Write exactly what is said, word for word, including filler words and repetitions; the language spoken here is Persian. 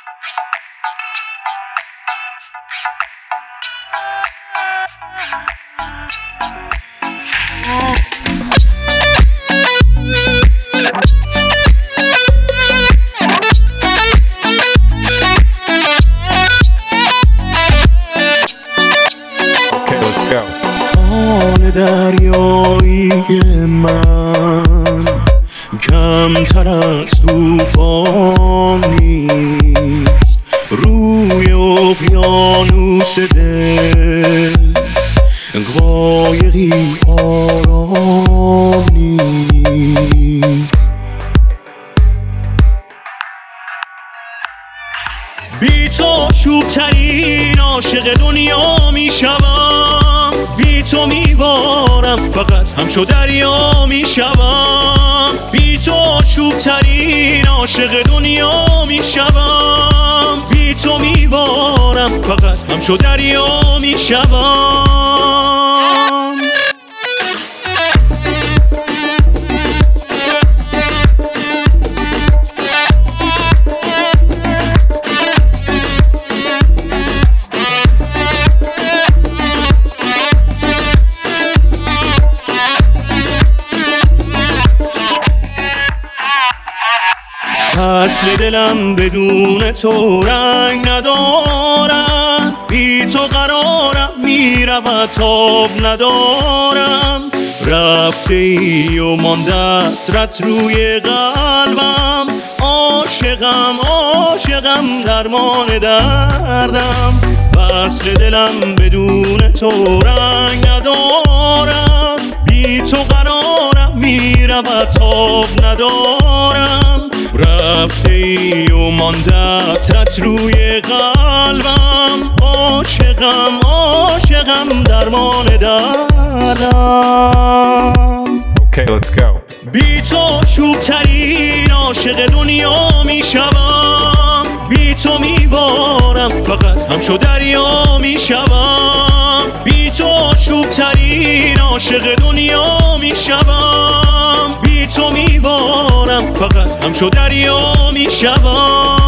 آن دریایی من کمتر از طوفان نیست، روی اقیانوس دل قایقی آرام نیست. بی تو شوب‌ترین عاشق دنیا میشوم، بی تو میبارم فقط همچو دریا میشوم، بی تو شوب‌ترین عاشق دنیا میشوم، بی تو میبارم فقط همچو دریا میشوم. فصل دلم بدون تو رنگ ندارم، بی تو قرارم میرود تاب ندارم، رفته ای و ماندت رد روی قلبم، عاشقم عاشقم درمان دردم. فصل دلم بدون تو رنگ ندارم، بی تو قرارم میرود تاب ندارم، رفته ای و ماندت رد روی قلبم، عاشقم عاشقم درمان دردم. Okay, let's go. بی تو شوب‌ترین عاشق دنیا میشوم، بی تو میبارم فقط همچو دریا میشوم، بی تو شوب‌ترین عاشق دنیا میشوم، بی تو میبارم فقط همچو دریا میشوم.